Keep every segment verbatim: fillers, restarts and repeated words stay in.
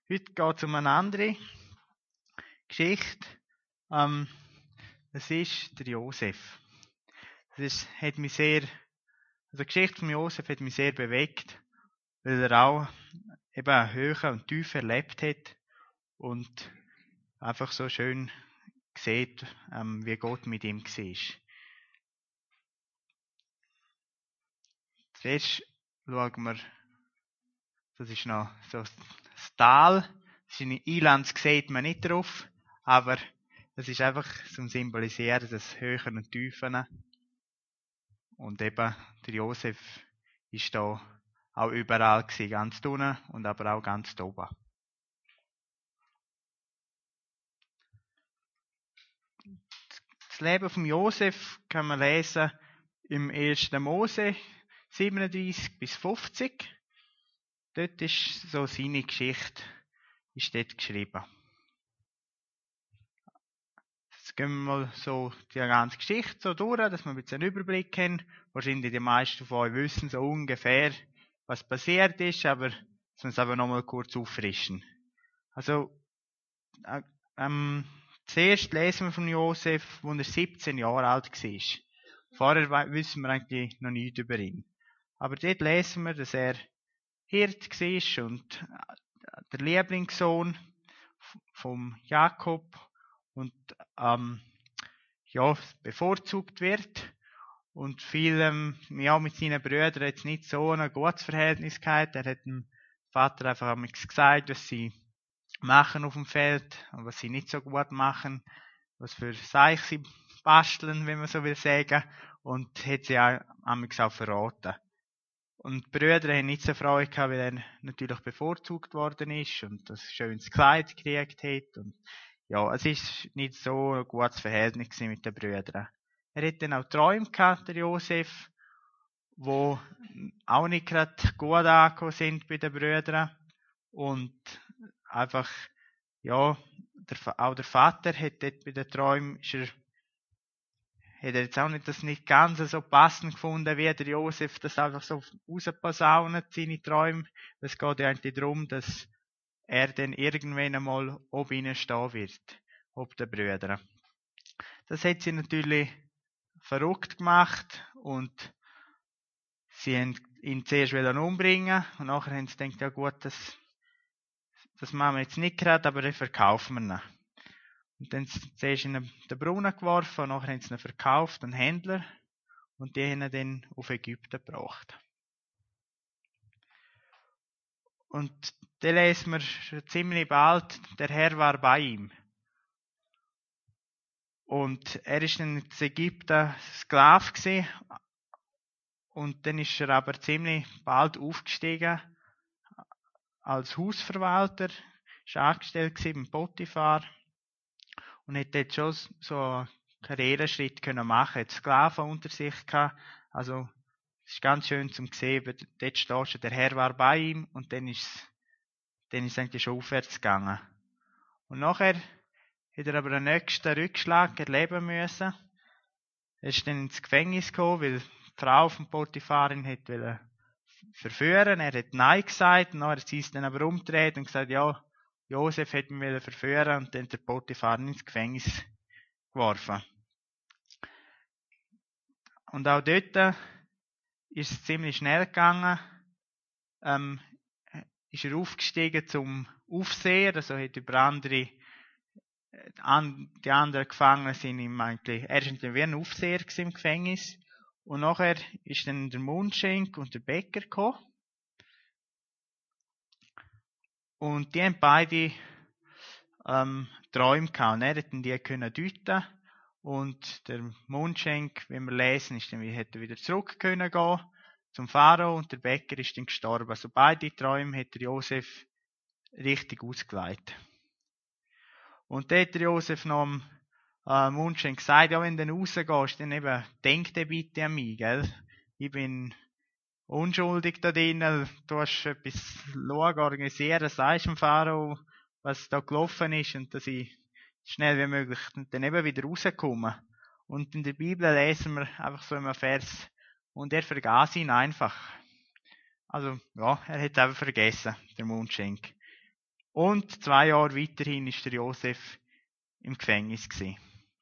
Heute geht es um eine andere Geschichte. Ähm, das ist der Josef. Das ist, hat mich sehr, also die Geschichte von Josef hat mich sehr bewegt, weil er auch eben Höhe und Tiefe erlebt hat und einfach so schön sieht, ähm, wie Gott mit ihm war. Zuerst schauen wir, das ist noch so das Tal. Seine Einlands sieht man nicht drauf, aber das ist einfach zum Symbolisieren des Höhen und Tiefen. Und eben der Josef ist da auch überall gewesen, ganz unten und aber auch ganz oben. Das Leben von Josef kann man lesen im ersten Mose siebenunddreißig bis fünfzig. Dort ist so seine Geschichte ist dort geschrieben. Jetzt gehen wir mal so die ganze Geschichte so durch, dass wir ein bisschen einen Überblick haben. Wahrscheinlich die meisten von euch wissen so ungefähr, was passiert ist, aber dass wir es aber nochmal kurz auffrischen. Also, äh, ähm, zuerst lesen wir von Josef, als er siebzehn Jahre alt war. Vorher wissen wir eigentlich noch nichts über ihn. Aber dort lesen wir, dass er Hirt war und der Lieblingssohn vom Jakob und ähm, ja, bevorzugt wird und vielem ja, mit seinen Brüdern jetzt nicht so ein gutes Verhältnis gehabt. Er hat dem Vater einfach gesagt, was sie machen auf dem Feld und was sie nicht so gut machen, was für Seich sie basteln, wenn man so will sagen, und hat sie auch, auch verraten. Und die Brüder haben nicht so Freude gehabt, weil er natürlich bevorzugt worden ist und das schönes Kleid gekriegt hat. Und ja, es ist nicht so ein gutes Verhältnis mit den Brüdern. Er hat dann auch Träume gehabt, der Josef, wo auch nicht gerade gut angekommen sind bei den Brüdern. Und einfach, ja, der, auch der Vater hat dort bei den Träumen, ist er, hat er jetzt auch nicht das nicht ganz so passend gefunden, wie der Josef das einfach so rausposaunet, seine Träume. Es geht ja eigentlich darum, dass er dann irgendwann einmal oben ihnen stehen wird, ob den Brüdern. Das hat sie natürlich verrückt gemacht und sie haben ihn zuerst umbringen und nachher haben sie gedacht, ja gut, das, das machen wir jetzt nicht gerade, aber dann verkaufen wir ihn. Und dann zuerst in den Brunnen geworfen, und nachher haben sie ihn verkauft, einen Händler, und die haben ihn dann auf Ägypten gebracht. Und dann lesen wir schon ziemlich bald, der Herr war bei ihm. Und er ist dann in Ägypten Sklave gewesen, und dann ist er aber ziemlich bald aufgestiegen als Hausverwalter, ist angestellt gewesen beim Potiphar und hat dort schon so einen Karriereschritt können machen, hat Sklaven unter sich gehabt, also es ist ganz schön zum sehen, dort steht schon, der Herr war bei ihm und dann ist es, dann ist es eigentlich schon aufwärts gegangen. Und nachher hat er aber den nächsten Rückschlag erleben müssen. Er ist dann ins Gefängnis gekommen, weil die Frau von Potipharin wollte verführen. Er hat Nein gesagt, und dann hat sie es dann aber umgedreht und gesagt, ja, Josef hat mich verführen und dann hat der Potiphar ins Gefängnis geworfen. Und auch dort ist es ziemlich schnell gegangen. Ähm, ist er aufgestiegen zum Aufseher, also hat über andere, die anderen Gefangenen sind ihm eigentlich, er war wie ein Aufseher im Gefängnis. Und nachher ist dann der Mundschenk und der Bäcker gekommen. Und die haben beide ähm, Träume gehabt. Und er hat die können deuten. Und der Mundschenk, wie wir lesen, ist dann, hätte wieder zurück können gehen zum Pharao, und der Bäcker ist dann gestorben. Also beide Träume hat der Josef richtig ausgelegt. Und dann hat der Josef noch am äh, Mundschenk gesagt, ja, wenn du rausgehst, dann eben, denk dir bitte an mich, gell? Ich bin unschuldig da drinnen, du hast etwas schauen, organisieren, sagst dem Pharao, was da gelaufen ist, und dass ich schnell wie möglich dann eben wieder rauskomme. Und in der Bibel lesen wir einfach so einen Vers, und er vergaß ihn einfach. Also, ja, er hat es einfach vergessen, der Mundschenk. Und zwei Jahre weiterhin ist der Josef im Gefängnis gewesen.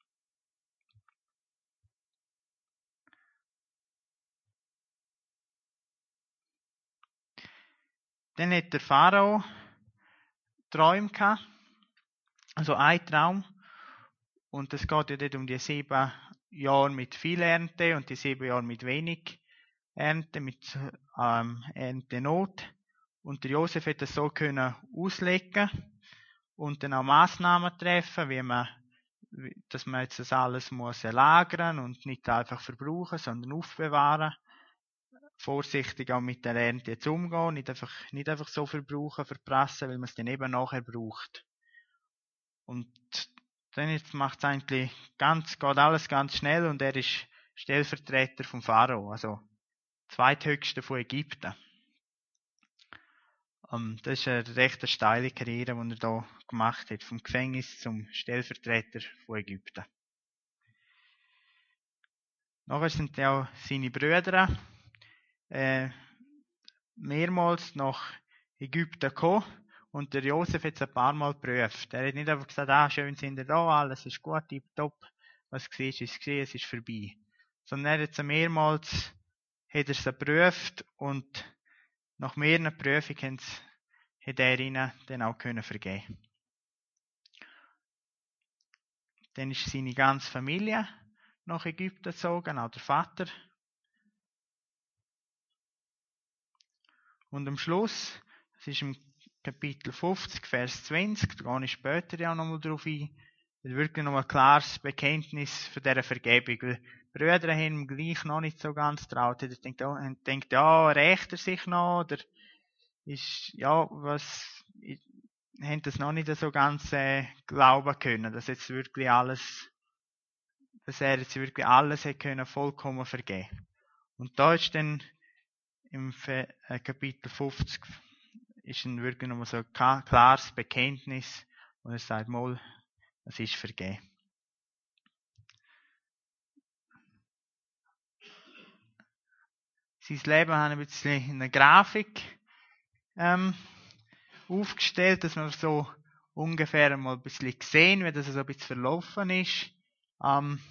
Dann hat der Pharao Träume gehabt, also ein Traum. Und es geht ja dort um die sieben Jahre mit viel Ernte und die sieben Jahre mit wenig Ernte, mit ähm, Erntenot. Und der Josef hat das so können auslegen und dann auch Massnahmen treffen, wie man, dass man jetzt das alles muss lagern und nicht einfach verbrauchen, sondern aufbewahren. Vorsichtig auch mit der Ernte jetzt umgehen, nicht einfach, nicht einfach so verbrauchen, verprassen, weil man es dann eben nachher braucht. Und dann jetzt macht es eigentlich ganz, geht alles ganz schnell und er ist Stellvertreter vom Pharao, also zweithöchster von Ägypten. Um, das ist eine recht steile Karriere, die er da gemacht hat, vom Gefängnis zum Stellvertreter von Ägypten. Nachher sind dann auch seine Brüder äh, mehrmals nach Ägypten gekommen und der Josef hat es ein paar Mal geprüft. Er hat nicht einfach gesagt, ah, schön sind ihr da, alles ist gut, tipptopp, was du siehst, ist gesehen, es ist vorbei. Sondern er hat es mehrmals hat er es geprüft und nach mehreren Prüfungen hat er ihnen dann auch können vergeben. Dann ist seine ganze Familie nach Ägypten gezogen, auch der Vater. Und am Schluss, das ist im Kapitel fünfzig, Vers zwanzig, da gehe ich später ja nochmal drauf ein, wird wirklich nochmal ein klares Bekenntnis von dieser Vergebung. Weil die Brüder haben ihm gleich noch nicht so ganz traut. Er denkt, oh, er denkt, ja, rächt er sich noch? Oder ist, ja, was, haben das noch nicht so ganz äh, glauben können, dass jetzt wirklich alles, dass er jetzt wirklich alles hat können vollkommen vergeben. Und da ist dann im Kapitel fünfzig ist dann wirklich nochmal so ein klares Bekenntnis, wo er sagt, mal, es ist vergeben. Sein Leben haben wir ein bisschen in einer Grafik ähm, aufgestellt, dass wir so ungefähr mal ein bisschen sehen, wie das so ein bisschen verlaufen ist. Ähm,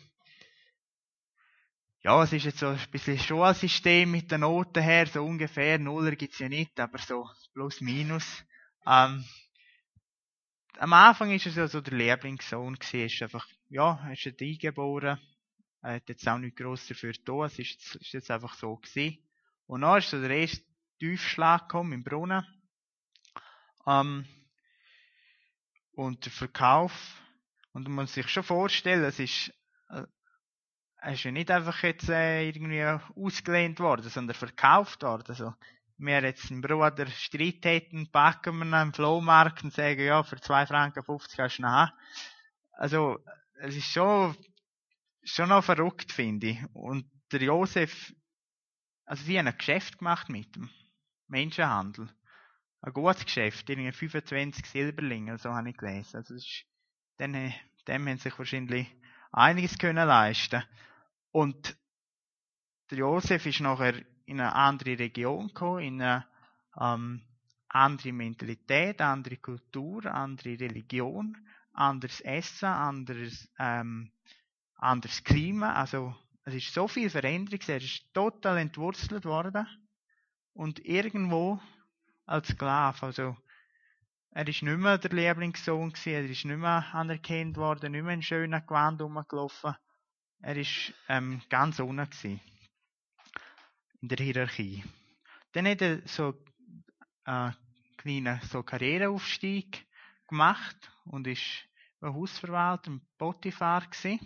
ja, es ist jetzt so ein bisschen Schulsystem mit den Noten her, so ungefähr, Nuller gibt's ja nicht, aber so plus minus. Ähm, am Anfang ist er ja so der Lieblingssohn gewesen, ist einfach, ja, er ist jetzt eingeboren, er hat jetzt auch nichts gross dafür getan, es ist jetzt, ist jetzt einfach so gewesen. Und dann ist so der erste Tiefschlag gekommen im Brunnen. Ähm, und der Verkauf, und man muss sich schon vorstellen, es ist, äh, er ist ja nicht einfach jetzt äh, irgendwie ausgelehnt worden, sondern verkauft worden. Also, wir jetzt einen Bruder Streit hätten, packen wir ihn am Flohmarkt und sagen, ja, für zwei Franken fünfzig kannst du ihn haben. Also, es ist schon, schon noch verrückt, finde ich. Und der Josef, also sie haben ein Geschäft gemacht mit dem Menschenhandel. Ein gutes Geschäft, irgendwie fünfundzwanzig Silberlinge, so habe ich gelesen. Also, das ist, dann, dem haben sich wahrscheinlich einiges können leisten. Und der Josef ist nachher in eine andere Region gekommen, in eine ähm, andere Mentalität, andere Kultur, andere Religion, anderes Essen, anderes, ähm, anderes Klima. Also es ist so viel Veränderung, er ist total entwurzelt worden und irgendwo als Sklave. Also er ist nicht mehr der Lieblingssohn gewesen, er ist nicht mehr anerkannt worden, nicht mehr in schönen Gewand rumgelaufen. Er ist ähm, ganz unten gewesen in der Hierarchie. Dann hat er so einen kleinen so Karriereaufstieg gemacht und ist ein Hausverwalter im Potiphar gewesen.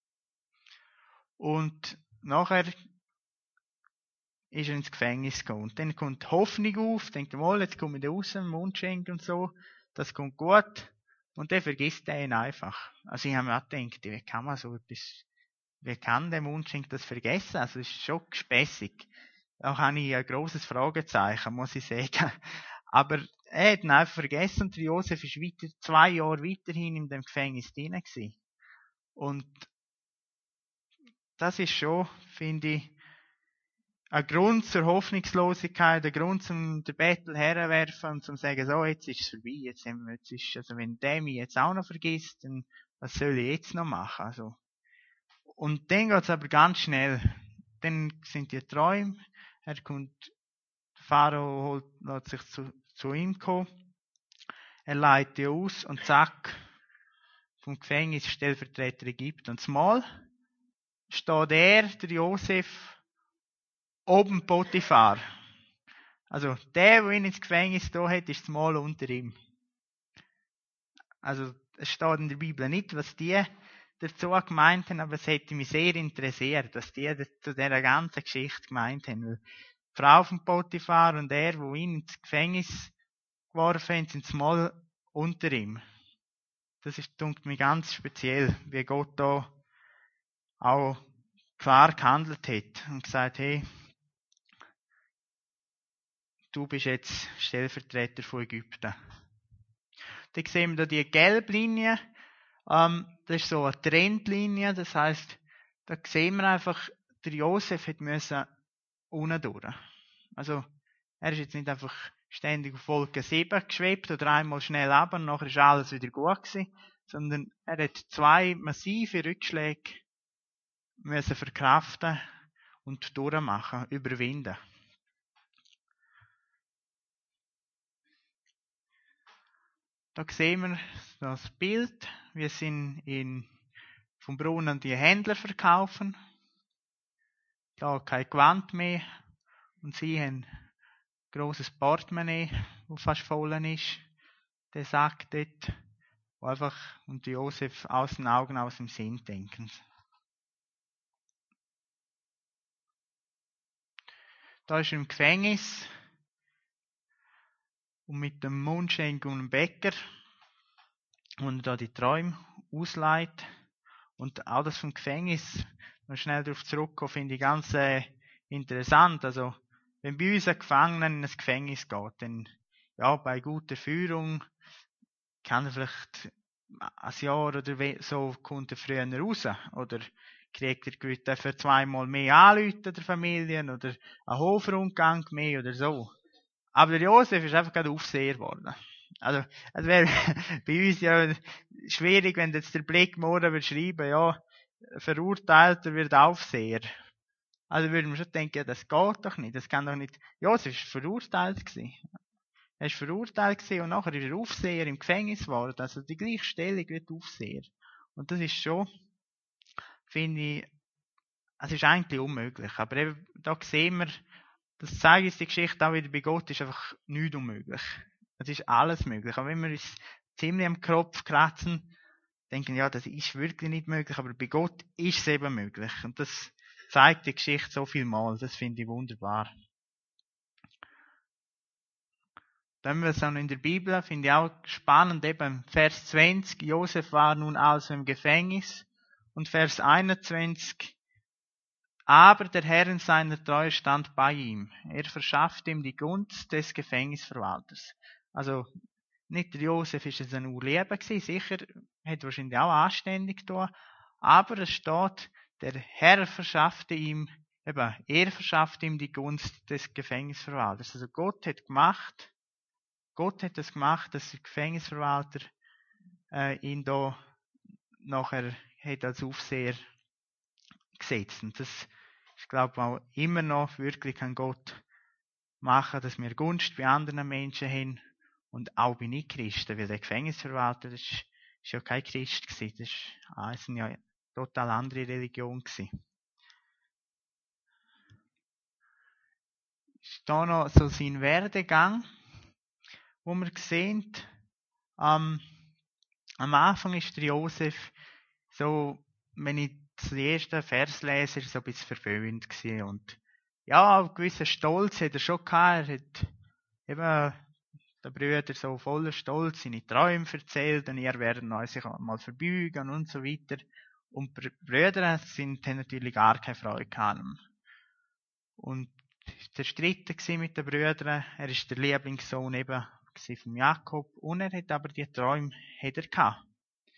Und nachher ist er ins Gefängnis gekommen. Und dann kommt die Hoffnung auf, denkt mal, jetzt komme ich da raus, Mundschenk und so, das kommt gut. Und dann vergisst er ihn einfach. Also ich habe mir auch gedacht, wie kann man so etwas, wie kann der Mundschenk das vergessen? Also es ist schon gespässig. Da habe ich ein grosses Fragezeichen, muss ich sagen. Aber er hat ihn einfach vergessen und der Josef ist weiter, zwei Jahre weiterhin in dem Gefängnis drin gewesen. Und das ist schon, finde ich, ein Grund zur Hoffnungslosigkeit, ein Grund zum den Bettel herwerfen und zum sagen, so, jetzt ist es vorbei, jetzt haben wir, jetzt ist, also wenn der mich jetzt auch noch vergisst, dann was soll ich jetzt noch machen? Also, und dann geht's aber ganz schnell. Dann sind die Träume, er kommt, der Pharao holt, lässt sich zu, zu ihm kommen, er leitet die aus und zack, vom Gefängnis Stellvertreter Ägypten. Und zumal steht er, der Josef, oben Potiphar. Also der, der ihn ins Gefängnis da hat, ist zumal unter ihm. Also es steht in der Bibel nicht, was die dazu gemeint haben, aber es hätte mich sehr interessiert, was die zu dieser ganzen Geschichte gemeint haben. Weil die Frau von Potiphar und er, wo ihn ins Gefängnis geworfen haben, sind zumal unter ihm. Das ist, denke mir, ganz speziell, wie Gott da auch klar gehandelt hat und gesagt, hey, du bist jetzt Stellvertreter von Ägypten. Dann sehen wir da die gelbe Linie, ähm, das ist so eine Trendlinie, das heisst, da sehen wir einfach, der Josef hat müssen unten durch. Also, er ist jetzt nicht einfach ständig auf Wolke sieben geschwebt oder einmal schnell runter und nachher ist alles wieder gut gewesen, sondern er hat zwei massive Rückschläge müssen verkraften und durchmachen, überwinden. Da sehen wir das Bild, wir sind in, vom Brunnen die Händler verkaufen, da kein Gewand mehr und sie haben ein grosses Portemonnaie, das fast voll ist. Der sagt dort, wo einfach, und Josef aus den Augen, aus dem Sinn denken. Da ist er im Gefängnis und mit dem Mundschenk und dem Bäcker und da die Träume ausleiht. Und auch das vom Gefängnis, noch schnell darauf zurückkommen, finde ich ganz äh, interessant. Also, wenn bei uns ein Gefangener in ein Gefängnis geht, dann, ja, bei guter Führung kann er vielleicht ein Jahr oder so, kommt er früher raus. Oder kriegt er gewisse, darf er zweimal mehr anrufen der Familien oder einen Hofrundgang mehr oder so. Aber der Josef ist einfach gerade Aufseher geworden. Also, es wäre bei uns ja schwierig, wenn jetzt der Blick morgen würde schreiben, ja, Verurteilter wird Aufseher. Also würde man schon denken, ja, das geht doch nicht, das kann doch nicht. Josef ist verurteilt gewesen. Er ist verurteilt gewesen und nachher ist er Aufseher im Gefängnis geworden. Also die gleiche Stellung wie der Aufseher. Und das ist schon, finde ich, es ist eigentlich unmöglich. Aber eben, da sehen wir, das zeigt uns die Geschichte auch wieder, bei Gott ist einfach nichts unmöglich. Es ist alles möglich. Aber wenn wir uns ziemlich am Kopf kratzen, denken, ja, das ist wirklich nicht möglich, aber bei Gott ist es eben möglich. Und das zeigt die Geschichte so viel mal. Das finde ich wunderbar. Dann wir es auch in der Bibel, finde ich auch spannend, eben Vers zwanzig, Josef war nun also im Gefängnis, und Vers einundzwanzig, aber der Herr in seiner Treue stand bei ihm. Er verschaffte ihm die Gunst des Gefängnisverwalters. Also, nicht der Josef ist es ein Urleben gewesen, sicher, hat wahrscheinlich auch anständig getan, aber es steht, der Herr verschaffte ihm, eben, er verschaffte ihm die Gunst des Gefängnisverwalters. Also Gott hat gemacht, Gott hat das gemacht, dass der Gefängnisverwalter äh, ihn da nachher hat als Aufseher gesetzt. Und das ist, glaube ich, auch immer noch wirklich an Gott machen, dass wir Gunst bei anderen Menschen haben und auch bei Nicht-Christen, weil der Gefängnisverwalter, das ist, ist ja kein Christ gewesen, das war eine ja total andere Religion gewesen. Ist da noch so sein Werdegang, wo wir sehen, ähm, am Anfang ist der Josef so, wenn ich den ersten Vers lese, so ein bisschen verwöhnt gewesen und ja, einen gewissen Stolz hat er schon gehabt, er hat eben der Brüder so voller Stolz seine Träume erzählt und ihr werden euch sich mal verbeugen und so weiter. Und die Brüder sind, haben natürlich gar keine Freude gehabt. Und zerstritten mit den Brüdern. Er ist der Lieblingssohn eben von Jakob und er hat aber die Träume hat er gehabt.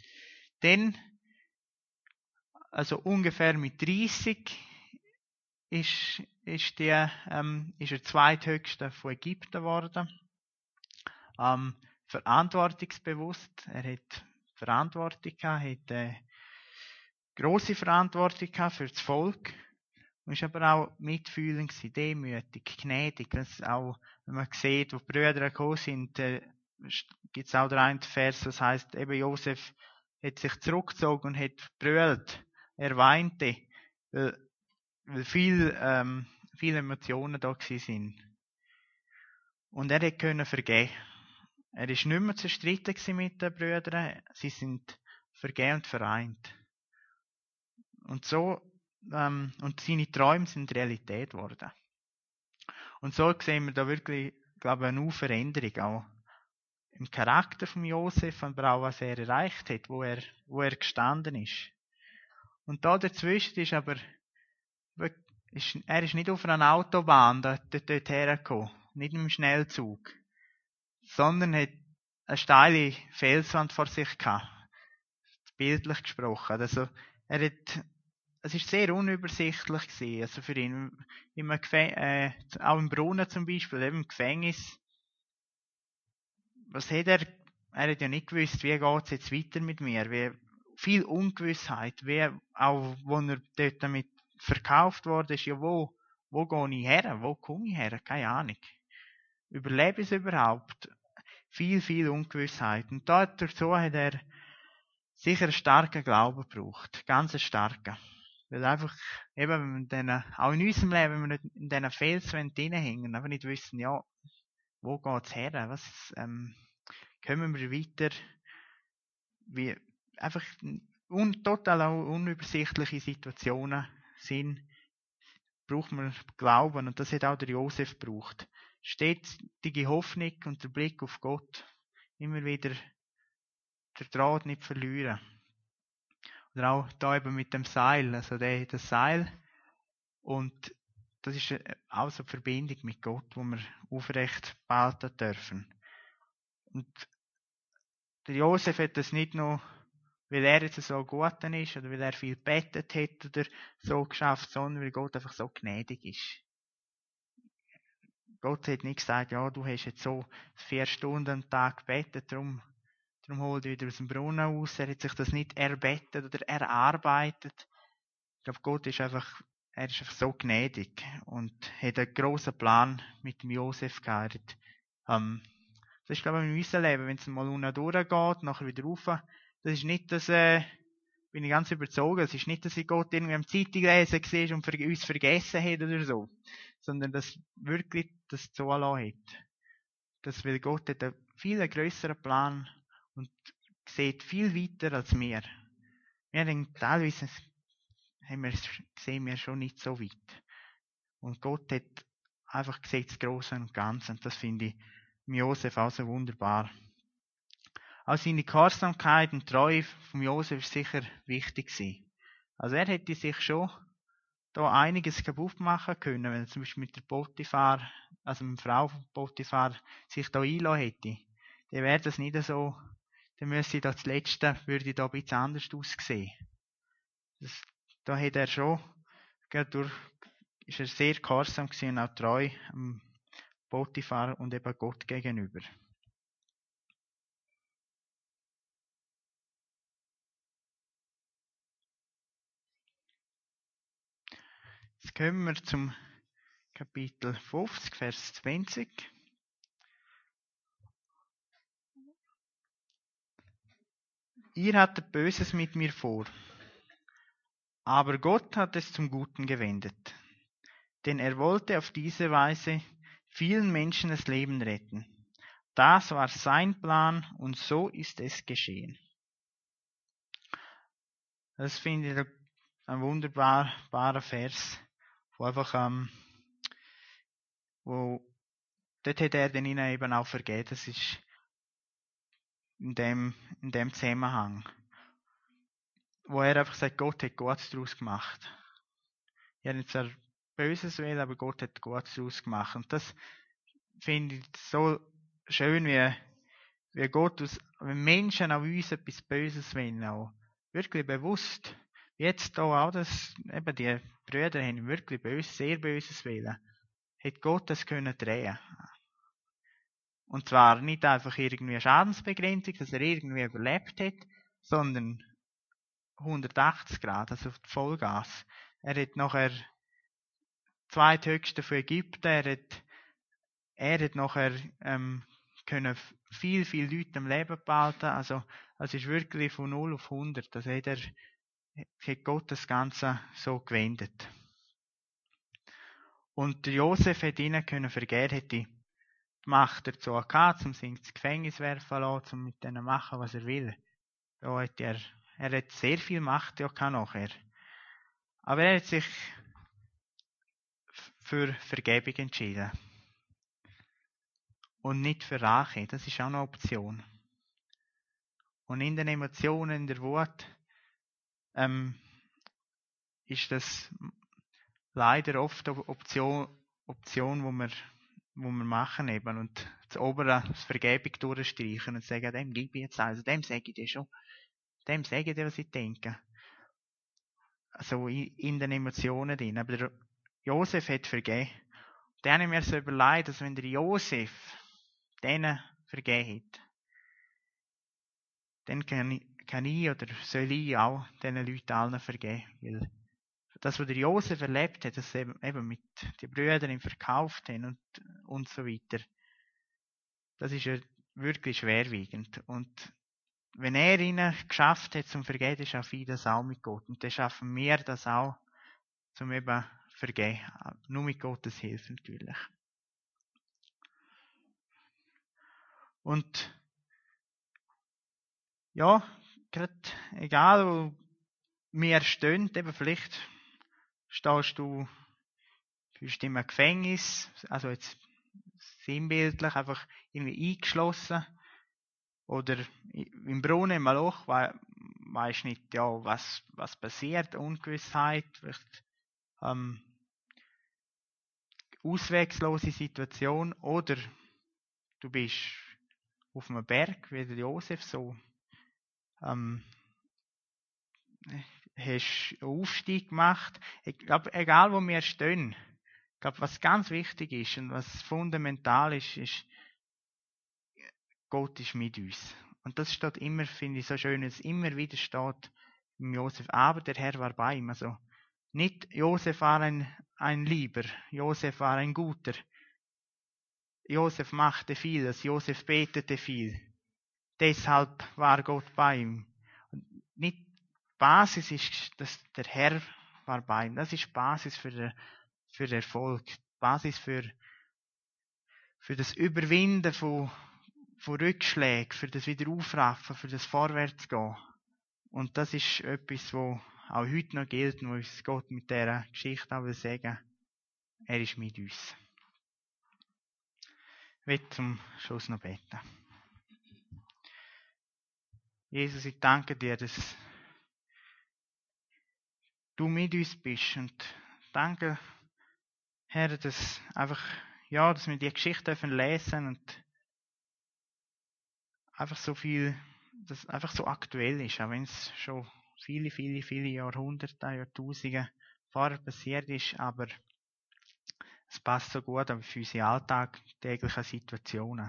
Dann, also ungefähr mit dreißig, ist, ist, die, ähm, ist er zweithöchster von Ägypten geworden. Ähm, verantwortungsbewusst. Er hat Verantwortung gehabt, hat äh, grosse Verantwortung gehabt für das Volk. Und ist aber auch mitfühlend gewesen, demütig, gnädig. Das auch, wenn man sieht, wo die Brüder gekommen sind, äh, gibt es auch den einen Vers, das heisst, eben Josef hat sich zurückgezogen und hat brüllt. Er weinte, weil, weil viel, ähm, viele Emotionen da gewesen sind. Und er hat können vergeben. Er ist nicht mehr zerstritten mit den Brüdern. Sie sind vergeben und vereint. Und so, ähm, und seine Träume sind Realität geworden. Und so sehen wir da wirklich, glaube ich, eine Veränderung auch im Charakter von Josef, aber auch was er erreicht hat, wo er, wo er gestanden ist. Und da dazwischen ist aber, ist, er ist nicht auf einer Autobahn dort, dort hergekommen, nicht mit einem Schnellzug, sondern hat eine steile Felswand vor sich gehabt, bildlich gesprochen. Also, er hat, es ist sehr unübersichtlich gewesen, also für ihn, im äh, auch im Brunnen zum Beispiel, eben im Gefängnis. Was hat er? Er hat ja nicht gewusst, wie geht es jetzt weiter mit mir, wie, viel Ungewissheit, wie, auch, wo er dort damit verkauft worden ist, ja, wo, wo gehe ich her, wo komme ich her, keine Ahnung. Überlebe ich es überhaupt? Viel, viel Ungewissheit. Und dazu hat er sicher einen starken Glauben gebraucht. Ganz einen starken. Weil einfach, eben, wenn wir dann, auch in unserem Leben, wenn wir nicht in diesen Felswänden hängen, einfach nicht wissen, ja, wo geht's her? Was, ähm, kommen wir weiter? Wie, einfach, un, total auch unübersichtliche Situationen sind, braucht man Glauben. Und das hat auch der Josef gebraucht. Stetige Hoffnung und der Blick auf Gott. Immer wieder der Draht nicht verlieren. Oder auch da eben mit dem Seil. Also der hat das Seil. Und das ist auch so eine Verbindung mit Gott, wo wir aufrecht behalten dürfen. Und der Josef hat das nicht nur, weil er jetzt so gut ist oder weil er viel gebetet hat oder so geschafft, sondern weil Gott einfach so gnädig ist. Gott hat nicht gesagt, ja, du hast jetzt so vier Stunden am Tag gebetet, darum, darum hol dich wieder aus dem Brunnen raus. Er hat sich das nicht erbettet oder erarbeitet. Ich glaube, Gott ist einfach, er ist einfach so gnädig und hat einen grossen Plan mit dem Josef gehabt. Ähm, das ist, glaube ich, in unserem Leben, wenn es mal unten durchgeht, nachher wieder rauf. Das ist nicht, dass, äh, bin ich ganz überzeugt, es ist nicht, dass ich Gott irgendwie am Zeitung lesen war und uns vergessen hat oder so, sondern dass wirklich das zulassen hat. Das, weil Gott hat einen viel grösseren Plan und sieht viel weiter als wir. Wir denken, teilweise haben wir, sehen wir schon nicht so weit. Und Gott hat einfach gesehen, das Grosse und Ganze. Und das finde ich im Josef auch so wunderbar. Auch seine Gehorsamkeit und Treue von Josef ist sicher wichtig gewesen. Also er hätte sich schon da einiges kaputt machen können, wenn er zum Beispiel mit der Potiphar, also mit der Frau von Potiphar, sich da einlassen hätte. Dann wäre das nicht so, dann müsste da das Letzte, würde da ein bisschen anders aussehen. Das, da hat er schon, durch, ist er sehr gehorsam gewesen und auch treu am Potiphar und eben Gott gegenüber. Jetzt kommen wir zum Kapitel fünfzig, Vers zwanzig. Ihr hattet Böses mit mir vor, aber Gott hat es zum Guten gewendet. Denn er wollte auf diese Weise vielen Menschen das Leben retten. Das war sein Plan und so ist es geschehen. Das finde ich ein wunderbarer Vers, wo einfach, ähm, wo, dort hat er den ihnen eben auch vergeben. Das ist in dem, in dem Zusammenhang. Wo er einfach sagt, Gott hat Gutes daraus gemacht. Er hat nicht zwar Böses will, aber Gott hat Gutes daraus gemacht. Und das finde ich so schön, wie, wie Gott aus, wenn Menschen auch uns etwas Böses wollen, auch wirklich bewusst, Jetzt hier auch, dass eben die Brüder haben wirklich böse, sehr böses Willen. Hätte Gott das können drehen. Und zwar nicht einfach irgendwie eine Schadensbegrenzung, dass er irgendwie überlebt hat, sondern hundertachtzig Grad, also Vollgas. Er hat nachher zweithöchste von Ägypten, er hat, er hat nachher ähm, können viel, viel Leute am Leben behalten. Also es ist wirklich von null auf hundert. Das hat, er, hat Gott das Ganze so gewendet. Und der Josef hat ihnen können vergeben, hätte die Macht dazu gehabt, um sie ins Gefängnis werfen lassen, um mit denen machen, was er will. Da hat er, er hat sehr viel Macht ja gehabt nachher. Aber er hat sich für Vergebung entschieden. Und nicht für Rache. Das ist auch eine Option. Und in den Emotionen, in der Wut, ähm, ist das leider oft eine Option, Option wo wir, wo wir machen eben. Und das Obere, das Vergebung durchstreichen und sagen, dem gebe ich jetzt also, dem sage ich dir schon. Dem sage ich dir, was ich denke. Also in, in den Emotionen drin. Aber der Josef hat vergeben. Dann habe ich mir so überlegt, dass wenn der Josef denen vergeben hat, dann kann ich, kann ich oder soll ich auch diesen Leuten allen vergeben. Weil das, was der Josef erlebt hat, dass sie eben, eben mit den Brüdern ihn verkauft haben und, und so weiter, das ist ja wirklich schwerwiegend. Und wenn er ihnen geschafft hat zum Vergeben, dann schaffe ich das auch mit Gott. Und dann schaffen wir das auch zum eben Vergeben. Nur mit Gottes Hilfe natürlich. Und ja, gerade egal wo wir stehen, eben vielleicht stehst du bist in einem Gefängnis, also jetzt sinnbildlich einfach irgendwie eingeschlossen oder im Brunnen, im Loch, we weisst nicht, ja, was, was passiert, Ungewissheit, vielleicht ähm, auswegslose Situation, oder du bist auf einem Berg, wie der Josef, so ähm, hast einen Aufstieg gemacht. Ich glaube, egal wo wir stehen, ich glaube, was ganz wichtig ist und was fundamental ist, ist, Gott ist mit uns. Und das steht immer, finde ich so schön, dass es immer wieder steht im Josef, aber der Herr war bei ihm. Also nicht Josef war ein, ein Lieber, Josef war ein Guter. Josef machte vieles, Josef betete viel. Deshalb war Gott bei ihm. Und nicht die Basis ist, dass der Herr war bei ihm. Das ist die Basis für den, für den Erfolg. Die Basis für, für das Überwinden von, von Rückschlägen, für das Wiederaufraffen, für das Vorwärtsgehen. Und das ist etwas, was auch heute noch gilt, wo uns Gott mit dieser Geschichte auch will sagen, er ist mit uns. Ich will zum Schluss noch beten. Jesus, ich danke dir, dass du mit uns bist. Und danke, Herr, dass einfach, ja, dass wir die Geschichte dürfen lesen und einfach so viel, dass einfach so aktuell ist, auch wenn es schon viele, viele, viele Jahrhunderte, Jahrtausende vorher passiert ist, aber es passt so gut auch für unsere alltagtäglichen Situationen.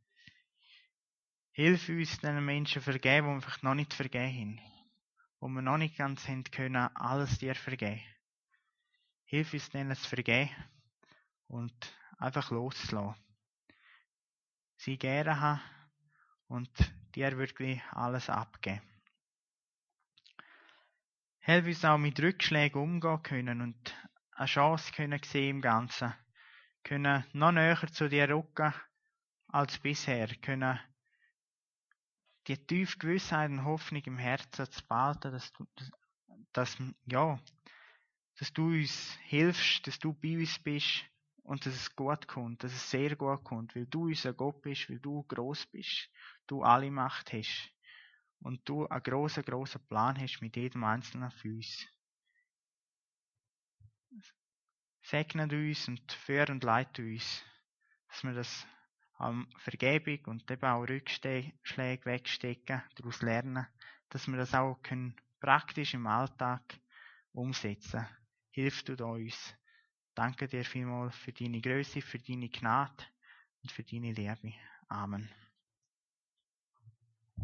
Hilf uns, den Menschen vergeben, die wir vielleicht noch nicht vergeben haben. Wo wir noch nicht ganz haben können, alles dir vergeben. Hilf uns, denen zu vergeben und einfach loszulassen. Sie gerne haben und dir wirklich alles abgeben. Hilf uns auch mit Rückschlägen umgehen können und eine Chance können sehen im Ganzen. Können noch näher zu dir rücken als bisher. Können die tiefe Gewissheit und Hoffnung im Herzen zu behalten, dass du, dass, ja, dass du uns hilfst, dass du bei uns bist und dass es gut kommt, dass es sehr gut kommt, weil du unser Gott bist, weil du gross bist, du alle Macht hast und du einen grossen, grossen Plan hast mit jedem Einzelnen von uns. Segne uns und führe und leite uns, dass wir das an Vergebung und eben auch Rückschläge wegstecken, daraus lernen, dass wir das auch können praktisch im Alltag umsetzen. Hilf du uns. Danke dir vielmals für deine Größe, für deine Gnade und für deine Liebe. Amen.